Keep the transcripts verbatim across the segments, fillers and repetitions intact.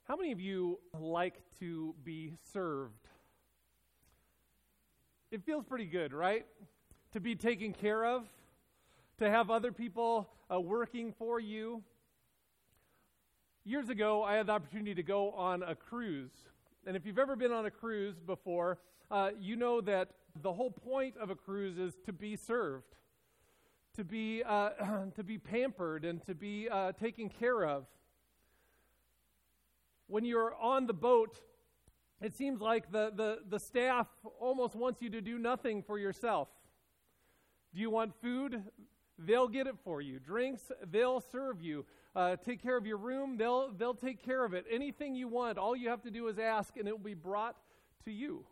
How many of you like to be served? It feels pretty good, right? To be taken care of, to have other people uh, working for you. Years ago, I had the opportunity to go on a cruise. And if you've ever been on a cruise before, uh, you know that the whole point of a cruise is to be served, to be uh, to be pampered and to be uh, taken care of. When you're on the boat, it seems like the, the, the staff almost wants you to do nothing for yourself. Do you want food? They'll get it for you. Drinks, they'll serve you. Uh, take care of your room, they'll they'll take care of it. Anything you want, all you have to do is ask and it will be brought to you.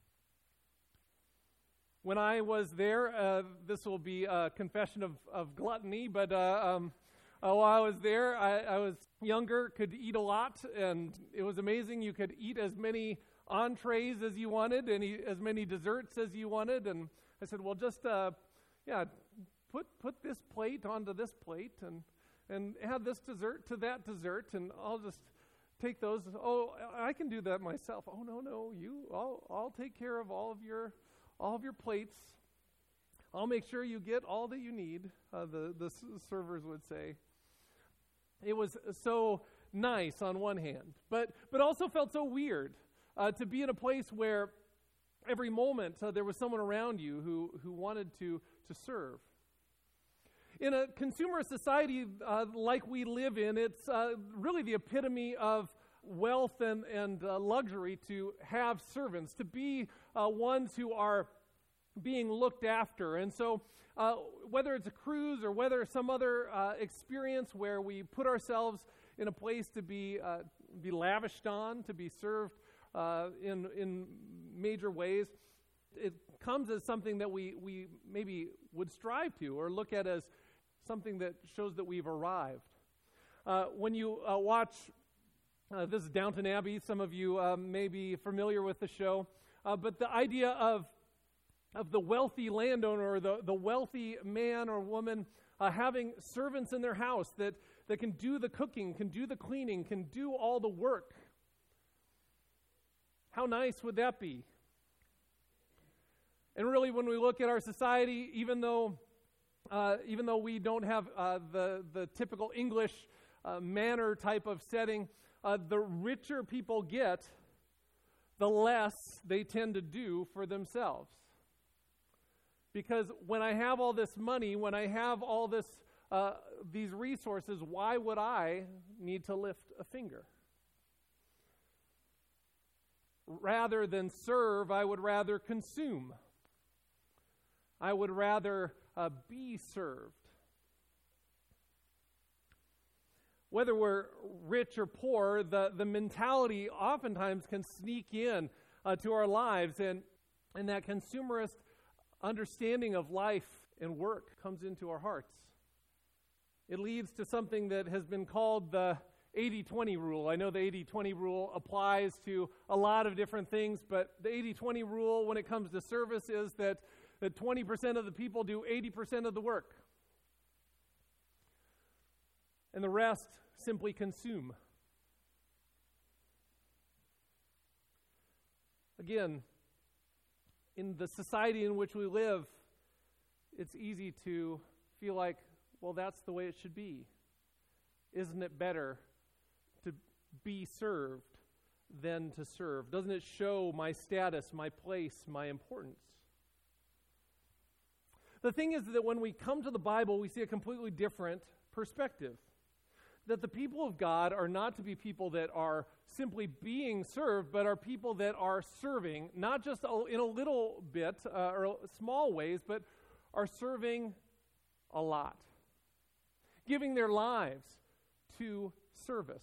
When I was there, uh, this will be a confession of, of gluttony, but uh, um, uh, while I was there, I, I was younger, could eat a lot, and it was amazing. You could eat as many entrees as you wanted, and eat as many desserts as you wanted. And I said, well, just, uh, yeah, put put this plate onto this plate, and and add this dessert to that dessert, and I'll just take those. Oh, I can do that myself. Oh, no, no, you, I'll, I'll take care of all of your all of your plates. I'll make sure you get all that you need, uh, the, the servers would say. It was so nice on one hand, but but also felt so weird uh, to be in a place where every moment uh, there was someone around you who, who wanted to, to serve. In a consumer society uh, like we live in, it's uh, really the epitome of wealth and, and uh, luxury to have servants, to be uh, ones who are being looked after. And so uh, whether it's a cruise or whether some other uh, experience where we put ourselves in a place to be uh, be lavished on, to be served uh, in in major ways, it comes as something that we, we maybe would strive to or look at as something that shows that we've arrived. Uh, when you uh, watch, uh, this is Downton Abbey, some of you uh, may be familiar with the show, uh, but the idea of of the wealthy landowner or the, the wealthy man or woman uh, having servants in their house that, that can do the cooking, can do the cleaning, can do all the work. How nice would that be? And really, when we look at our society, even though uh, even though we don't have uh, the, the typical English uh, manor type of setting, uh, the richer people get, the less they tend to do for themselves. Because when I have all this money, when I have all this uh, these resources, why would I need to lift a finger? Rather than serve, I would rather consume. I would rather uh, be served. Whether we're rich or poor, the, the mentality oftentimes can sneak in uh, to our lives, and, and that consumerist understanding of life and work comes into our hearts. It leads to something that has been called the eighty twenty rule. I know the eighty twenty rule applies to a lot of different things, but the eighty twenty rule when it comes to service is that, that twenty percent of the people do eighty percent of the work. And the rest simply consume. Again, in the society in which we live, it's easy to feel like, well, that's the way it should be. Isn't it better to be served than to serve? Doesn't it show my status, my place, my importance? The thing is that when we come to the Bible, we see a completely different perspective. That the people of God are not to be people that are simply being served, but are people that are serving, not just in a little bit uh, or small ways, but are serving a lot. Giving their lives to service.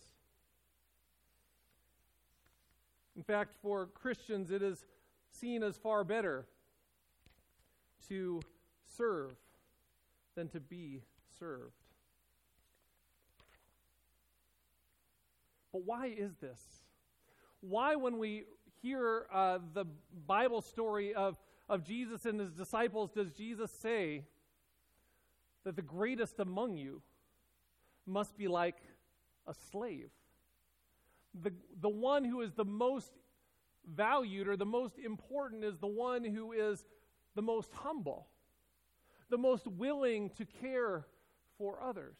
In fact, for Christians, it is seen as far better to serve than to be served. But why is this? Why, when we hear uh, the Bible story of, of Jesus and his disciples, does Jesus say that the greatest among you must be like a slave? the, the one who is the most valued or the most important is the one who is the most humble, the most willing to care for others.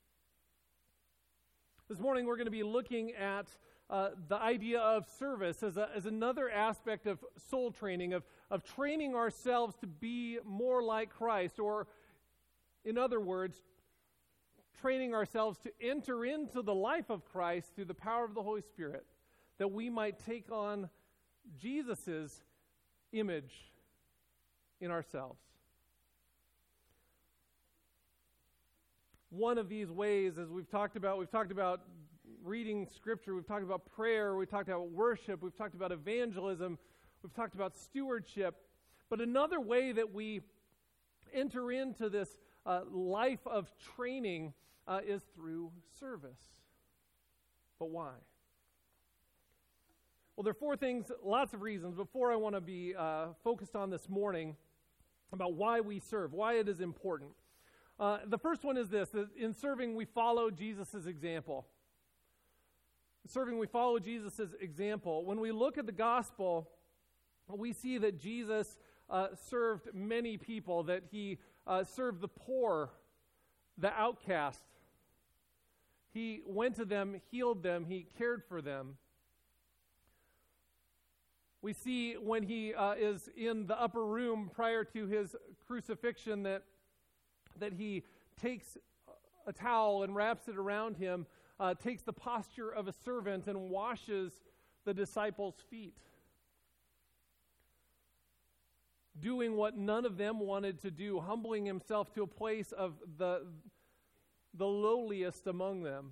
This morning we're going to be looking at uh, the idea of service as, a, as another aspect of soul training, of, of training ourselves to be more like Christ, or in other words, training ourselves to enter into the life of Christ through the power of the Holy Spirit, that we might take on Jesus' image in ourselves. One of these ways, as we've talked about, we've talked about reading Scripture, we've talked about prayer, we've talked about worship, we've talked about evangelism, we've talked about stewardship. But another way that we enter into this uh, life of training uh, is through service. But why? Well, there are four things, lots of reasons, before I want to be uh, focused on this morning about why we serve, why it is important. Uh, the first one is this, that in serving we follow Jesus' example. In serving we follow Jesus' example. When we look at the gospel, we see that Jesus uh, served many people, that he uh, served the poor, the outcast. He went to them, healed them, he cared for them. We see when he uh, is in the upper room prior to his crucifixion that that he takes a towel and wraps it around him, uh, takes the posture of a servant and washes the disciples' feet, doing what none of them wanted to do, humbling himself to a place of the, the lowliest among them.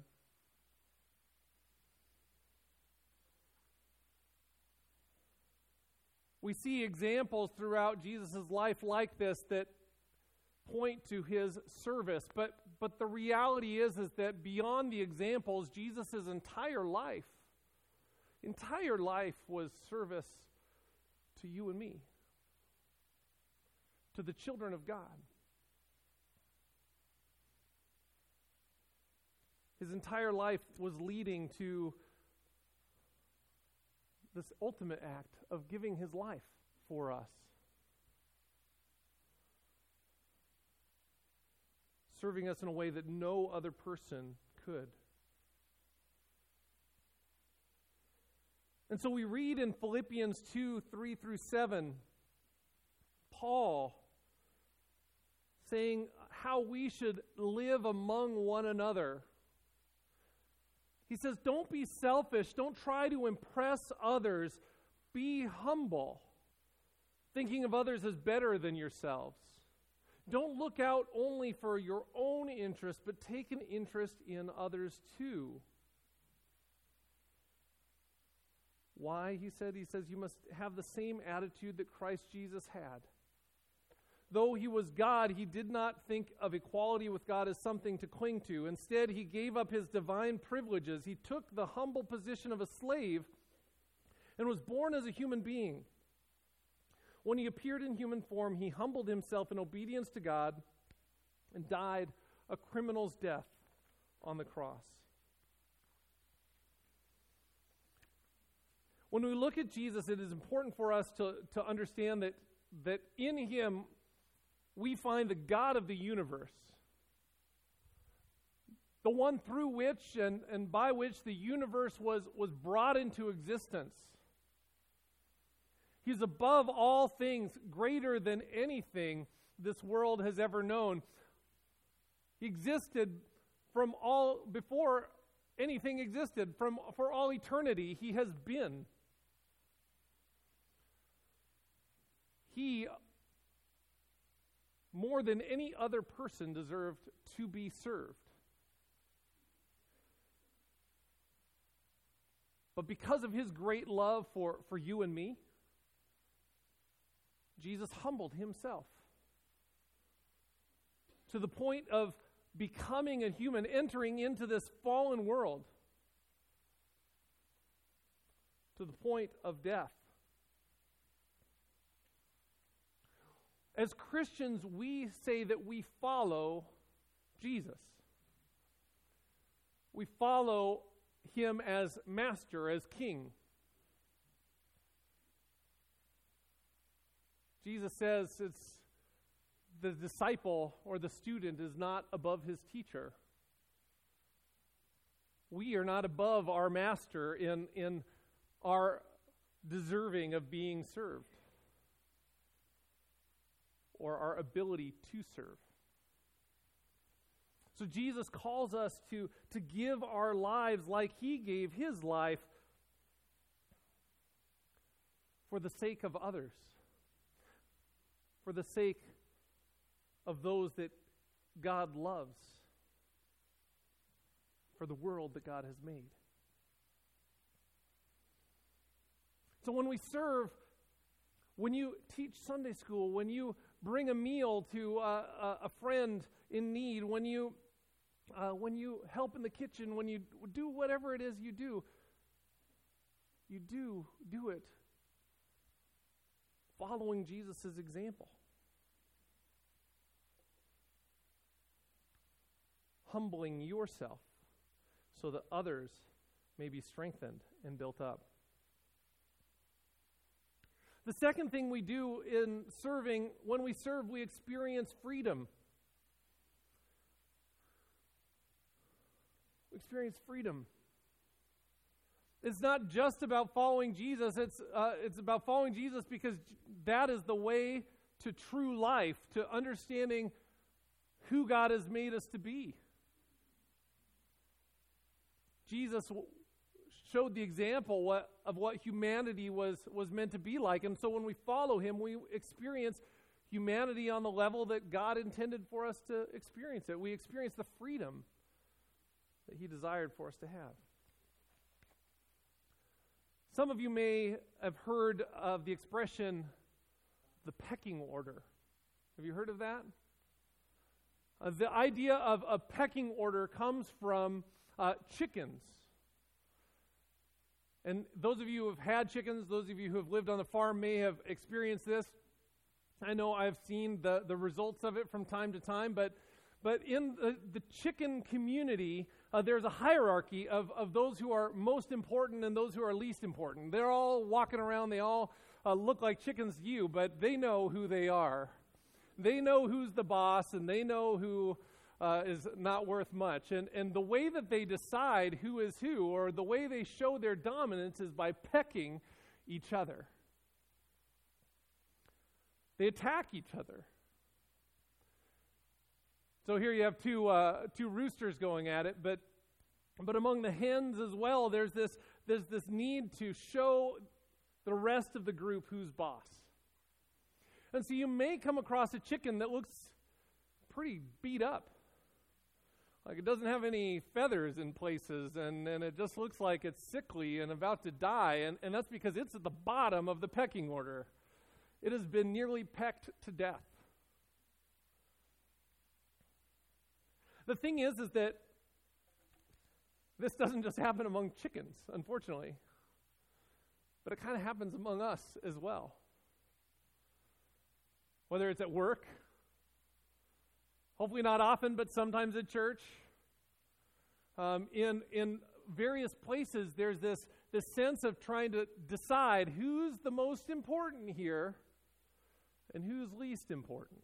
We see examples throughout Jesus' life like this that point to his service, but but the reality is is that beyond the examples, Jesus' entire life, entire life was service to you and me, to the children of God. His entire life was leading to this ultimate act of giving his life for us. Serving us in a way that no other person could. And so we read in Philippians two, three through seven, Paul saying how we should live among one another. He says, don't be selfish, don't try to impress others, be humble, thinking of others as better than yourselves. Don't look out only for your own interest, but take an interest in others too. Why, he said? He says you must have the same attitude that Christ Jesus had. Though he was God, he did not think of equality with God as something to cling to. Instead, he gave up his divine privileges. He took the humble position of a slave and was born as a human being. When he appeared in human form, he humbled himself in obedience to God and died a criminal's death on the cross. When we look at Jesus, it is important for us to, to understand that, that in him we find the God of the universe, the one through which and, and by which the universe was, was brought into existence. He's above all things, greater than anything this world has ever known. He existed from all, before anything existed, from for all eternity. He has been. He, more than any other person, deserved to be served. But because of his great love for, for you and me, Jesus humbled himself to the point of becoming a human, entering into this fallen world, to the point of death. As Christians, we say that we follow Jesus. We follow him as master, as king. Jesus says it's the disciple or the student is not above his teacher. We are not above our master in, in our deserving of being served or our ability to serve. So Jesus calls us to, to give our lives like he gave his life for the sake of others, for the sake of those that God loves, for the world that God has made. So when we serve, when you teach Sunday school, when you bring a meal to uh, a friend in need, when you uh, when you help in the kitchen, when you do whatever it is you do, you do do it following Jesus' example. Humbling yourself so that others may be strengthened and built up. The second thing we do in serving, when we serve, we experience freedom. We experience freedom. It's not just about following Jesus. It's uh, it's about following Jesus because that is the way to true life, to understanding who God has made us to be. Jesus showed the example what, of what humanity was, was meant to be like. And so when we follow him, we experience humanity on the level that God intended for us to experience it. We experience the freedom that he desired for us to have. Some of you may have heard of the expression, the pecking order. Have you heard of that? Uh, the idea of a pecking order comes from uh, chickens. And those of you who have had chickens, those of you who have lived on the farm may have experienced this. I know I've seen the, the results of it from time to time, but but in the, the chicken community, uh, there's a hierarchy of, of those who are most important and those who are least important. They're all walking around, they all uh, look like chickens to you, but they know who they are. They know who's the boss, and they know who uh, is not worth much. And, and the way that they decide who is who, or the way they show their dominance, is by pecking each other. They attack each other. So here you have two uh, two roosters going at it, but but among the hens as well, there's this there's this need to show the rest of the group who's boss. And so you may come across a chicken that looks pretty beat up. Like it doesn't have any feathers in places, and, and it just looks like it's sickly and about to die, and, and that's because it's at the bottom of the pecking order. It has been nearly pecked to death. The thing is, is that this doesn't just happen among chickens, unfortunately, but it kind of happens among us as well. Whether it's at work, hopefully not often, but sometimes at church, um, in in various places, there's this this sense of trying to decide who's the most important here and who's least important.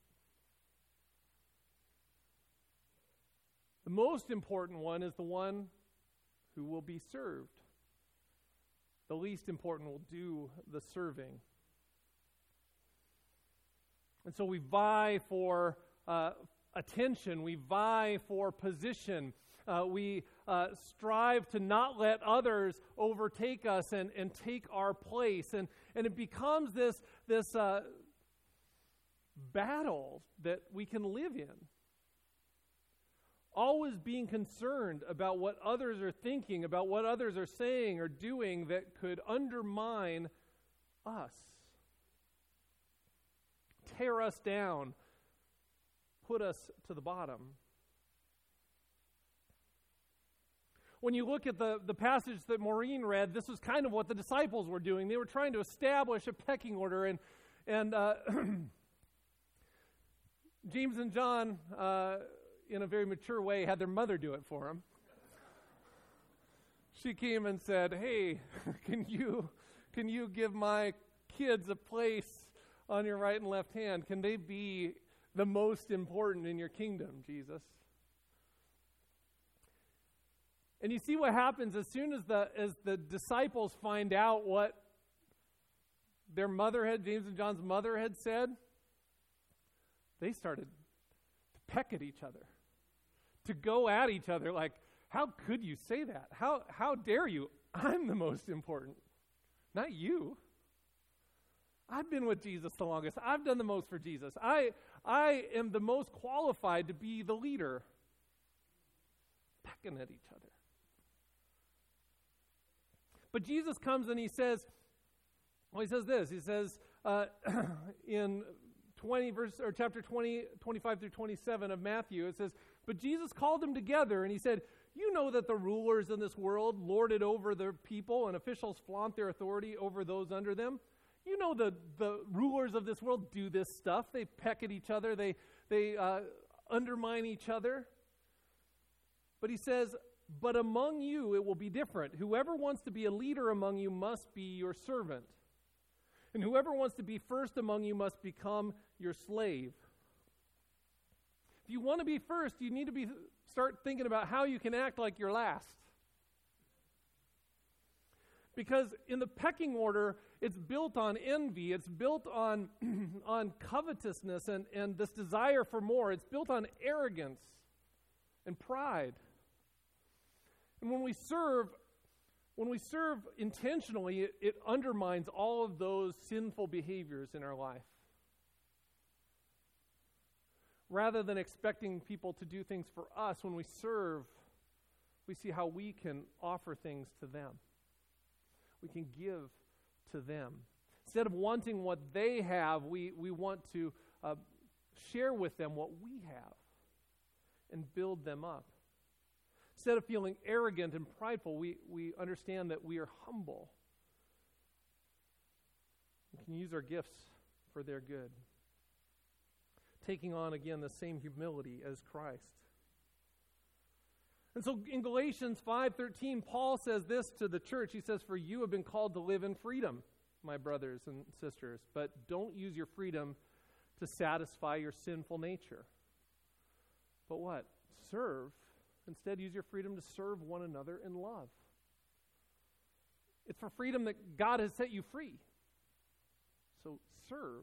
The most important one is the one who will be served. The least important will do the serving. And so we vie for uh, attention. We vie for position. Uh, we uh, strive to not let others overtake us and, and take our place. And, and it becomes this, this uh, battle that we can live in. Always being concerned about what others are thinking, about what others are saying or doing that could undermine us, tear us down, put us to the bottom. When you look at the, the passage that Maureen read, this was kind of what the disciples were doing. They were trying to establish a pecking order, and and uh, James and John, uh, in a very mature way, had their mother do it for them. she came and said, hey, can you can you give my kids a place on your right and left hand? Can they be the most important in your kingdom, Jesus? And you see what happens as soon as the as the disciples find out what their mother had, James and John's mother had said, they started to peck at each other, to go at each other like, how could you say that? How how dare you? I'm the most important, not you. I've been with Jesus the longest. I've done the most for Jesus. I I am the most qualified to be the leader. Pecking at each other. But Jesus comes and he says, well, he says this. He says uh, in twenty verse or chapter twenty, twenty-five through twenty-seven of Matthew, it says, but Jesus called them together and he said, you know that the rulers in this world lord it over their people and officials flaunt their authority over those under them. You know the, the rulers of this world do this stuff. They peck at each other. They, they uh, undermine each other. But he says, but among you it will be different. Whoever wants to be a leader among you must be your servant. And whoever wants to be first among you must become your slave. If you want to be first, you need to be start thinking about how you can act like you're last. Because in the pecking order, it's built on envy, it's built on, on covetousness and, and this desire for more. It's built on arrogance and pride. And when we serve, when we serve intentionally, it, it undermines all of those sinful behaviors in our life. Rather than expecting people to do things for us, when we serve, we see how we can offer things to them. We can give to them. Instead of wanting what they have, we, we want to uh, share with them what we have and build them up. Instead of feeling arrogant and prideful, we, we understand that we are humble. We can use our gifts for their good. Taking on, again, the same humility as Christ. And so in Galatians five thirteen, Paul says this to the church. He says, for you have been called to live in freedom, my brothers and sisters, but don't use your freedom to satisfy your sinful nature. But what? Serve. Instead, use your freedom to serve one another in love. It's for freedom that God has set you free. So serve.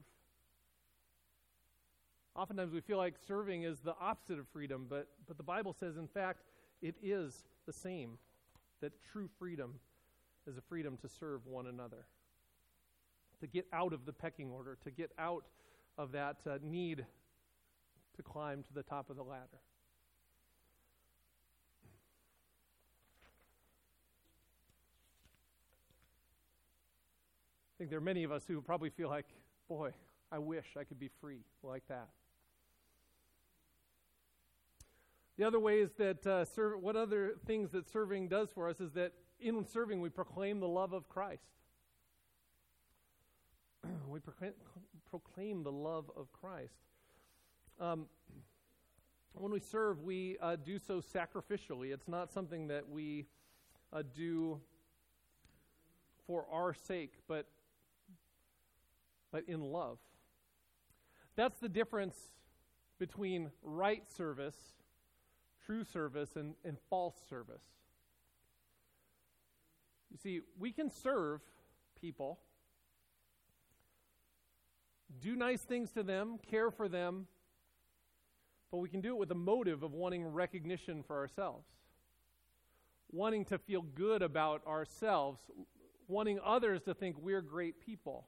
Oftentimes we feel like serving is the opposite of freedom, but, but the Bible says, in fact, it is the same, that true freedom is a freedom to serve one another, to get out of the pecking order, to get out of that uh, need to climb to the top of the ladder. I think there are many of us who probably feel like, boy, I wish I could be free like that. The other ways that uh, serve, what other things that serving does for us is that in serving we proclaim the love of Christ. we proclaim, proclaim the love of Christ. Um, when we serve, we uh, do so sacrificially. It's not something that we uh, do for our sake, but but in love. That's the difference between right service, true service, and, and false service. You see, we can serve people, do nice things to them, care for them, but we can do it with a motive of wanting recognition for ourselves, wanting to feel good about ourselves, wanting others to think we're great people.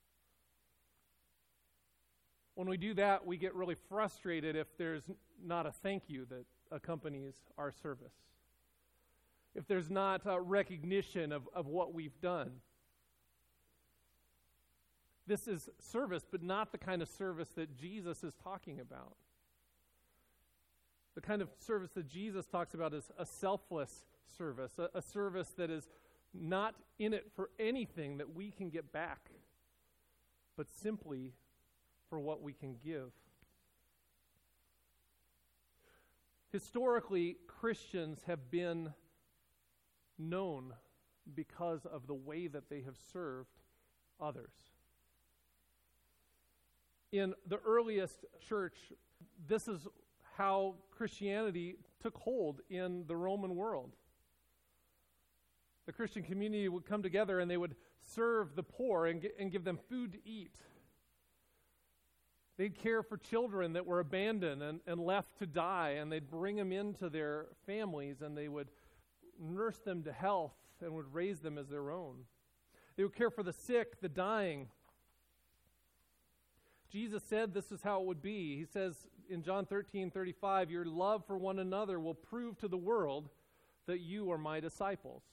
When we do that, we get really frustrated if there's not a thank you that accompanies our service. If there's not a recognition of, of what we've done. This is service, but not the kind of service that Jesus is talking about. The kind of service that Jesus talks about is a selfless service, a, a service that is not in it for anything that we can get back, but simply for what we can give. Historically, Christians have been known because of the way that they have served others. In the earliest church, this is how Christianity took hold in the Roman world. The Christian community would come together and they would serve the poor and, get, and give them food to eat. They'd care for children that were abandoned and, and left to die, and they'd bring them into their families and they would nurse them to health and would raise them as their own. They would care for the sick, the dying. Jesus said this is how it would be. He says in John thirteen thirty-five, your love for one another will prove to the world that you are my disciples.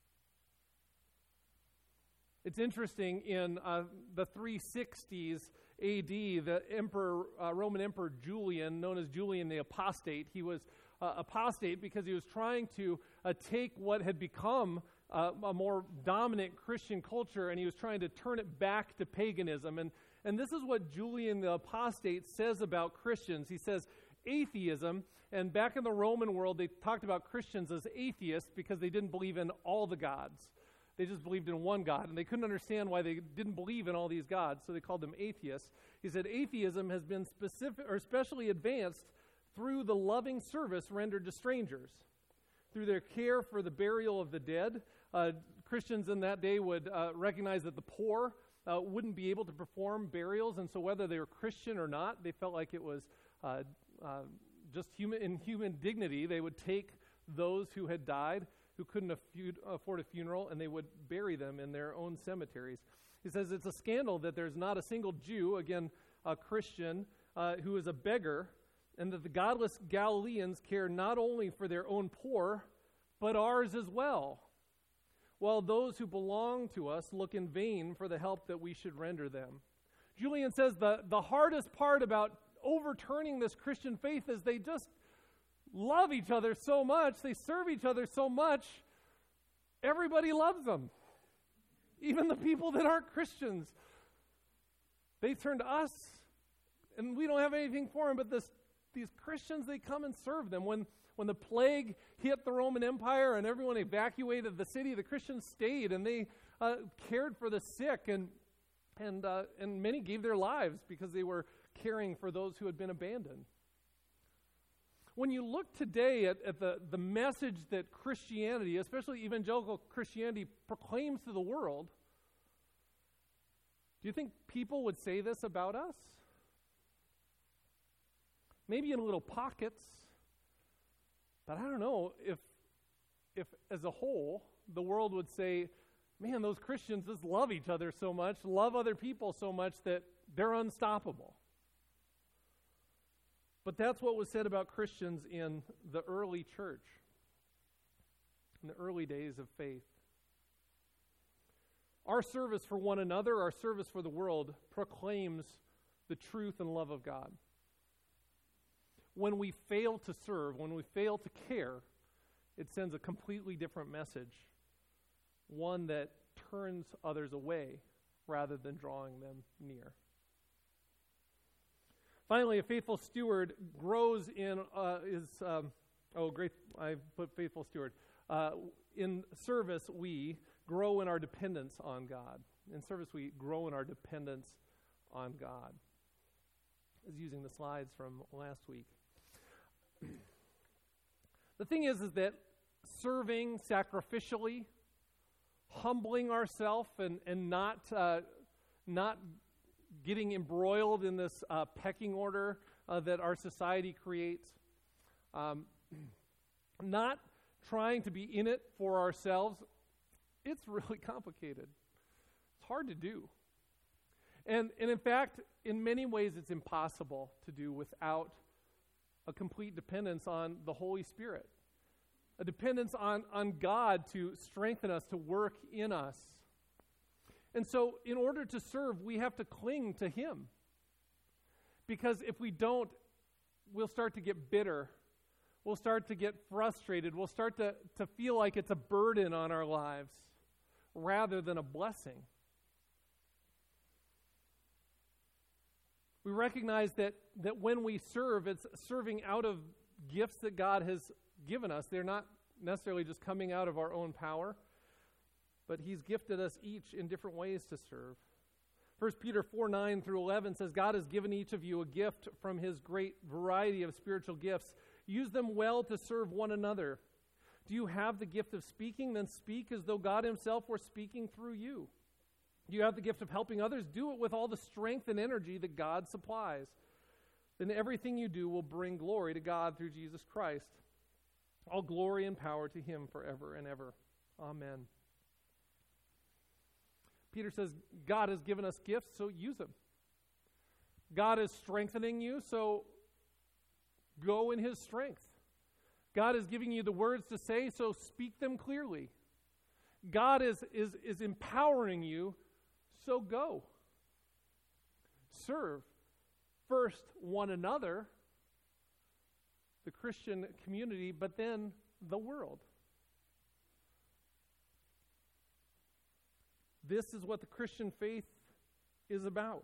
It's interesting, in uh, the three sixties A D, the emperor, uh, Roman Emperor Julian, known as Julian the Apostate, he was uh, apostate because he was trying to uh, take what had become uh, a more dominant Christian culture, and he was trying to turn it back to paganism. And, and this is what Julian the Apostate says about Christians. He says, atheism, and back in the Roman world, they talked about Christians as atheists because they didn't believe in all the gods. They just believed in one God, and they couldn't understand why they didn't believe in all these gods, so they called them atheists. He said atheism has been specific or especially advanced through the loving service rendered to strangers, through their care for the burial of the dead. Uh, Christians in that day would uh, recognize that the poor uh, wouldn't be able to perform burials, and so whether they were Christian or not, they felt like it was uh, uh, just human in human dignity. They would take those who had died, who couldn't afford a funeral, and they would bury them in their own cemeteries. He says it's a scandal that there's not a single Jew, again, a Christian, uh, who is a beggar, and that the godless Galileans care not only for their own poor, but ours as well, while those who belong to us look in vain for the help that we should render them. Julian says the, the hardest part about overturning this Christian faith is they just love each other so much, they serve each other so much, everybody loves them. Even the people that aren't Christians. They turn to us, and we don't have anything for them, but this, these Christians, they come and serve them. When, when the plague hit the Roman Empire and everyone evacuated the city, the Christians stayed, and they uh, cared for the sick, and, and, uh, and many gave their lives because they were caring for those who had been abandoned. When you look today at, at the, the message that Christianity, especially evangelical Christianity, proclaims to the world, do you think people would say this about us? Maybe in little pockets, but I don't know if, if as a whole, the world would say, man, those Christians just love each other so much, love other people so much that they're unstoppable. But that's what was said about Christians in the early church, in the early days of faith. Our service for one another, our service for the world, proclaims the truth and love of God. When we fail to serve, when we fail to care, it sends a completely different message, one that turns others away rather than drawing them near. Finally, a faithful steward grows in uh, is um, oh great I put faithful steward uh, in service. We grow in our dependence on God. In service, we grow in our dependence on God. I was using the slides from last week. The thing is, is that serving sacrificially, humbling ourselves, and and not uh, not. getting embroiled in this uh, pecking order uh, that our society creates, um, not trying to be in it for ourselves, it's really complicated. It's hard to do. And, and in fact, in many ways, it's impossible to do without a complete dependence on the Holy Spirit, a dependence on, on God to strengthen us, to work in us. And so in order to serve, we have to cling to Him. Because if we don't, we'll start to get bitter. We'll start to get frustrated. We'll start to, to feel like it's a burden on our lives rather than a blessing. We recognize that, that when we serve, it's serving out of gifts that God has given us. They're not necessarily just coming out of our own power, but he's gifted us each in different ways to serve. First Peter four, nine through eleven says, God has given each of you a gift from his great variety of spiritual gifts. Use them well to serve one another. Do you have the gift of speaking? Then speak as though God himself were speaking through you. Do you have the gift of helping others? Do it with all the strength and energy that God supplies. Then everything you do will bring glory to God through Jesus Christ. All glory and power to him forever and ever. Amen. Peter says, God has given us gifts, so use them. God is strengthening you, so go in his strength. God is giving you the words to say, so speak them clearly. God is, is, is empowering you, so go. Serve first one another, the Christian community, but then the world. This is what the Christian faith is about.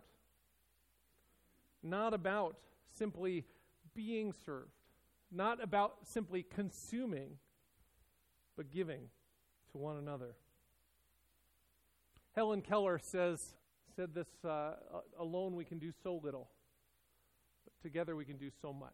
Not about simply being served. Not about simply consuming, but giving to one another. Helen Keller says, said this, uh, alone we can do so little, but together we can do so much.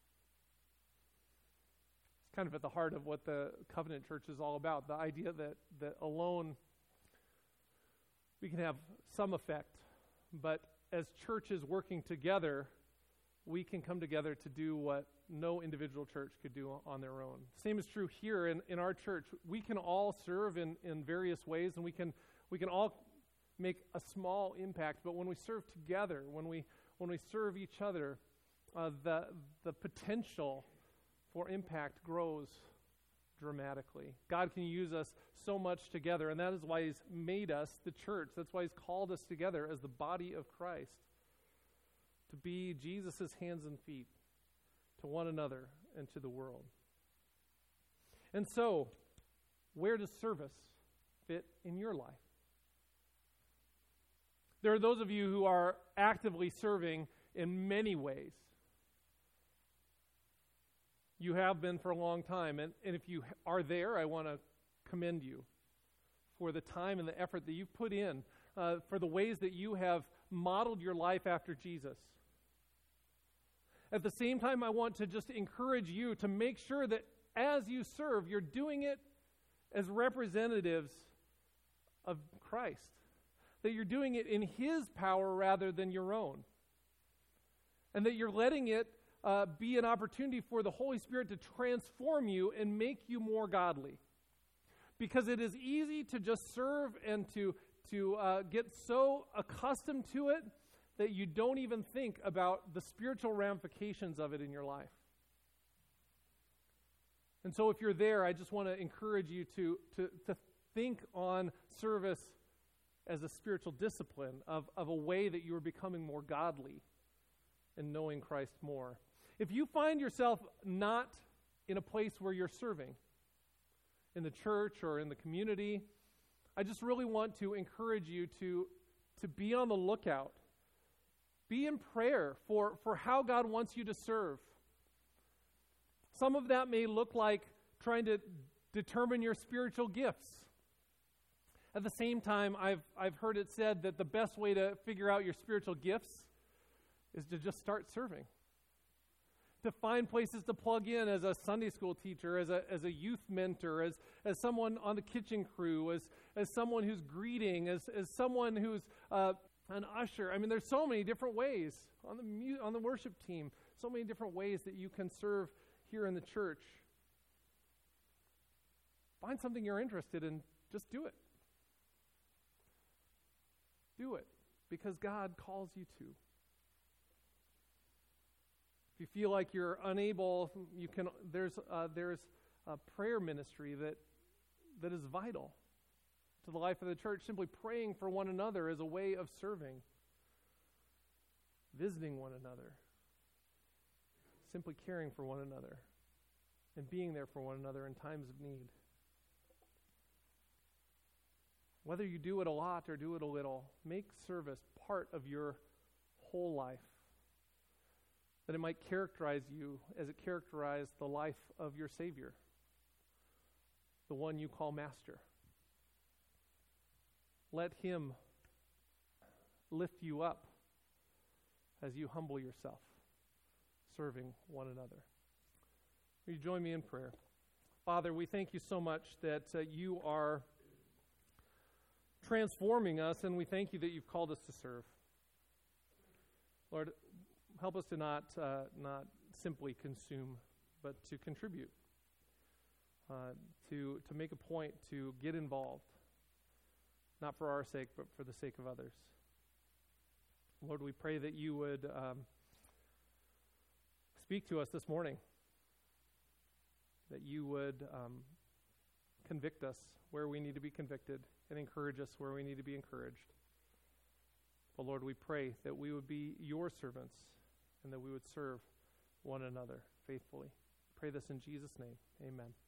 It's kind of at the heart of what the Covenant Church is all about, the idea that, that alone we can have some effect, but as churches working together, we can come together to do what no individual church could do on their own. Same is true here in, in our church. We can all serve in, in various ways, and we can we can all make a small impact, but when we serve together, when we when we serve each other, uh, the the potential for impact grows dramatically. God can use us so much together, and that is why he's made us the church. That's why he's called us together as the body of Christ, to be Jesus' hands and feet to one another and to the world. And so, where does service fit in your life? There are those of you who are actively serving in many ways. You have been for a long time, and, and if you are there, I want to commend you for the time and the effort that you've put in, uh, for the ways that you have modeled your life after Jesus. At the same time, I want to just encourage you to make sure that as you serve, you're doing it as representatives of Christ, that you're doing it in his power rather than your own, and that you're letting it Uh, be an opportunity for the Holy Spirit to transform you and make you more godly. Because it is easy to just serve and to, to uh, get so accustomed to it that you don't even think about the spiritual ramifications of it in your life. And so if you're there, I just want to encourage you to, to, to think on service as a spiritual discipline of, of a way that you are becoming more godly and knowing Christ more. If you find yourself not in a place where you're serving, in the church or in the community, I just really want to encourage you to, to be on the lookout. Be in prayer for, for how God wants you to serve. Some of that may look like trying to determine your spiritual gifts. At the same time, I've, I've heard it said that the best way to figure out your spiritual gifts is to just start serving. To find places to plug in as a Sunday school teacher, as a as a youth mentor, as as someone on the kitchen crew, as as someone who's greeting, as as someone who's uh, an usher. I mean, there's so many different ways on the mu- on the worship team. So many different ways that you can serve here in the church. Find something you're interested in. Just do it. Do it because God calls you to. If you feel like you're unable, you can. There's uh, there's a prayer ministry that that is vital to the life of the church. Simply praying for one another is a way of serving, visiting one another, simply caring for one another, and being there for one another in times of need. Whether you do it a lot or do it a little, make service part of your whole life. That it might characterize you as it characterized the life of your Savior. the one you call Master. Let him lift you up as you humble yourself, serving one another. Will you join me in prayer? Father, we thank you so much that uh, you are transforming us, and we thank you that you've called us to serve. Lord, help us to not uh, not simply consume, but to contribute, uh, to to make a point, to get involved, not for our sake, but for the sake of others. Lord, we pray that you would um, speak to us this morning, that you would um, convict us where we need to be convicted and encourage us where we need to be encouraged. But Lord, we pray that we would be your servants and that we would serve one another faithfully. Pray this in Jesus' name. Amen.